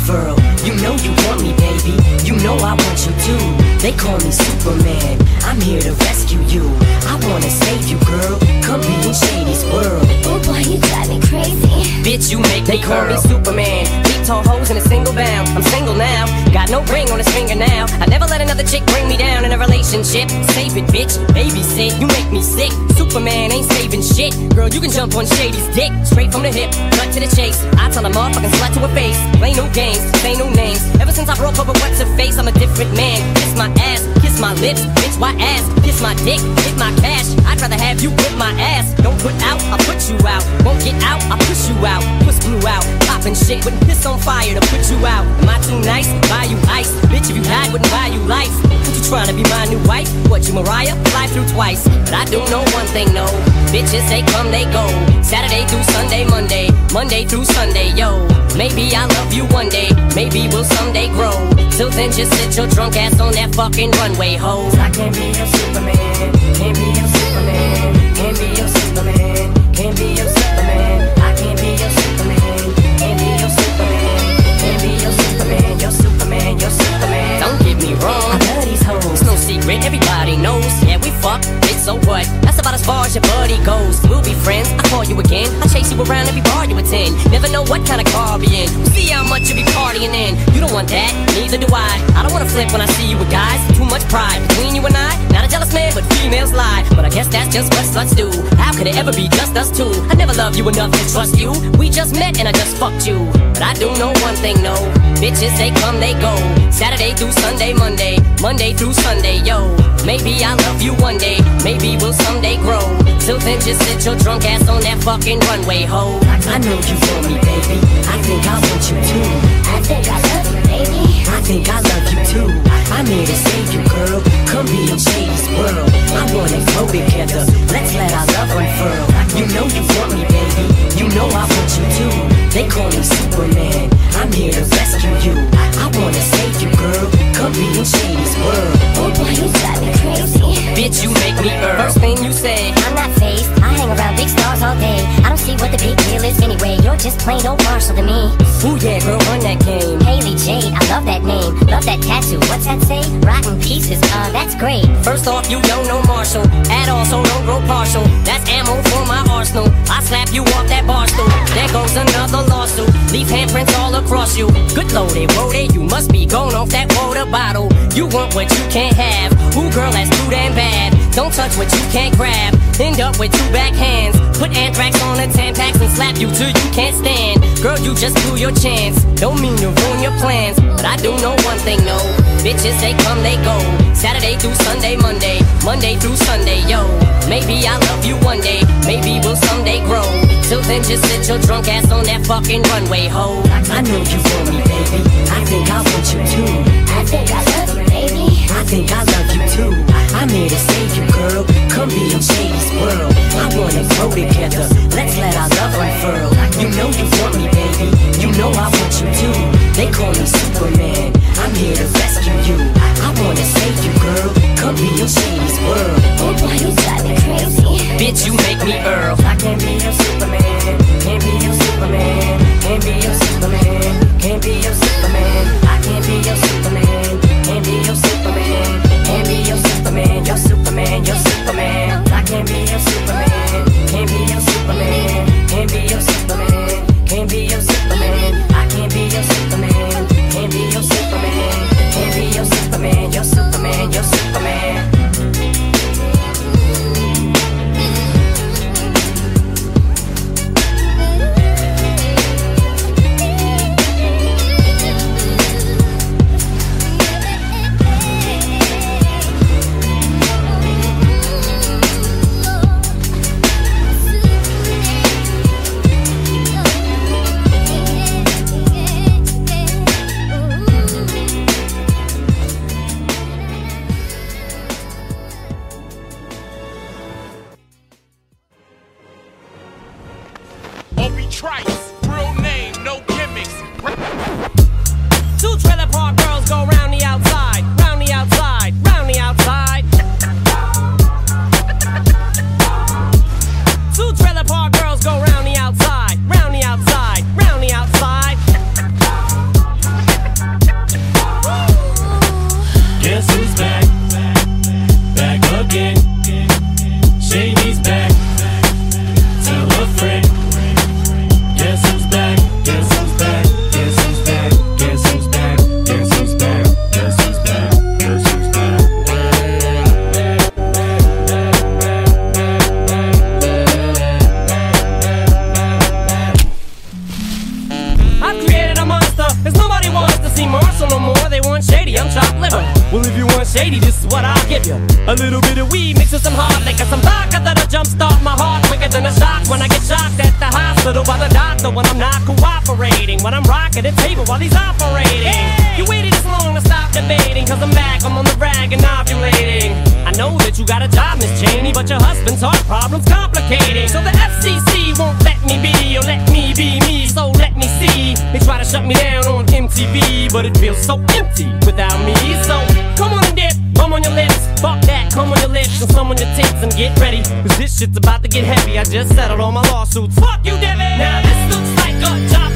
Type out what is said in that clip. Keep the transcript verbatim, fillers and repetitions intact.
unfurl. You know you want me, baby, you know I want you too. They call me Superman, I'm here to rescue you. I wanna save you, girl, come be in Shady's world. Oh boy, you drive me crazy. Bitch, you make they me call girl. me Superman. Deep tall hoes in a single bound. I'm single now, got no ring on his finger now. I never let another chick bring me down in a relationship. Save it, bitch, babysit, you make me sick. Superman ain't saving shit. Girl, you can jump on Shady's dick, straight from the hip, cut to the chase. I tell a motherfucking slut to her face, play no games, say no names. Ever since I broke up with what's her face, I'm a different man. Kiss my ass, kiss my lips, bitch, why ass? Kiss my dick, hit my cash. I'd rather have you whip my ass. Don't put out, I'll put you out. Won't get out, I'll push you out. Puss blew out, poppin' shit, wouldn't piss on fire to put you out. Am I too nice? Buy you ice. Bitch, if you died, wouldn't buy you life. What you trying to be my new wife? What, you Mariah? Fly through twice. But I do know one thing, no. Bitches, they come, they go. Saturday through Sunday, Monday. Monday through Sunday, yo. Maybe I'll love you one day. Maybe we'll someday grow. Till then, just sit your drunk ass on that fucking runway, ho. I can't be your Superman. Can't be your Superman. Can't be your Superman. Can't be your Superman. I can't be your Superman. Can't be your Superman. Can't be your Superman. Your Superman. Your Superman. Don't get me wrong, I love these hoes. It's no secret, everybody knows. Yeah, we fuck, bitch, so what? That's about as far as your buddy goes. We'll be friends, I'll call you again. I'll chase you around every bar you attend. Never know what kind of car I'll be in. We'll see how much you be partying in. You don't want that, neither do I. I don't wanna flip when I see you with guys. Too much pride between you and I. Not a jealous man, but females lie. But I guess that's just what sluts do. How could it ever be just us two? I never loved you enough to trust you. We just met and I just fucked you. But I do know one thing, no. Bitches, they come, they go. Saturday through Sunday, Monday. Monday through Sunday, yo. Maybe I'll love you one day. Maybe we'll someday grow. Till then, just sit your drunk ass on that fucking runway, ho. I know you want me, baby. I think I want you too. I think I love you, baby. I think I love you too. I'm here to save you, girl. Come be in Shady's world. I wanna grow together. Let's let our love unfurl. You know you want me, baby. You know I want you too. They call me Superman. I'm here to rescue you. I wanna save you, girl. Come be in Shady's world. Oh boy, you drive me crazy. Bitch, you make me earn. First thing you say, I'm not phased. I hang around big stars all day. I don't see what the big deal is anyway. You're just plain old Marshall to me. Ooh yeah, girl, run that game. Haley Jade, I love that name. Love that tattoo. What's that say? Rotten pieces. Uh, that's great. First off, you don't know Marshall at all, so don't grow partial. That's ammo for my arsenal. I slap you off that bar stool. There goes another lawsuit. Leave handprints all across you. Good loaded, roaded. You must be going off that water bottle. You want what you can't have. Ooh, girl, that's too damn bad. Don't touch what you can't grab. End up with two back hands. Put anthrax on the Tampax and slap you till you can't stand. Girl, you just blew your chance. Don't mean to ruin your plans, but I do know one thing, no. Bitches, they come, they go. Saturday through Sunday, Monday. Monday through Sunday, yo. Maybe I'll love you one day. Maybe we'll someday grow. Till then, just sit your drunk ass on that fucking runway, ho. I know you want me, baby. I think I want you too. I think I love you, baby. I think I love you too. I'm here to save you, girl. Come be in Shady's world. I wanna grow together. Let's let our love unfurl. You know you want me, baby. You know I want you too. They call me Superman. I'm here to rescue you. I wanna save you, girl. Come be in Shady's world. Oh boy, you drive me crazy. Bitch, you make me Earl. I can't be your Superman. Can't be your Superman. Can't be your Superman. Can't be your Superman. I can't be your Superman. Can't be your Superman. Can't be your Superman. Your Superman. Your Superman. I can't be your Superman. Can't be your Superman. Can't be your Superman. Can't be your Superman. I can't be your Superman. Can't be your Superman. Can't be your Superman. Your Superman. Your Superman. Trice, real name, no gimmicks. Two trailer park girls go round the outside, round the outside, round the outside. Two trailer park girls go round the outside, round the outside, round the outside. give you a little bit of weed mixed with some hard liquor, some vodka that'll jumpstart my heart quicker than a shock when I get shocked at the hospital by the doctor when I'm not cooperating, when I'm rocking the table while he's operating. Hey! You waited this long to stop debating, cause I'm back, I'm on the rag and ovulating. I know that you got a job, Miss Cheney, but your husband's heart problem's complicating. So the F C C won't let me be, or let me be me, so let me see. They try to shut me down on M T V, but it feels so empty without me. So come on and dip, come on your lips, fuck that, come on your lips, and some on your tits and get ready, cause this shit's about to get heavy. I just settled all my lawsuits, fuck you, Debbie. Now this looks like a job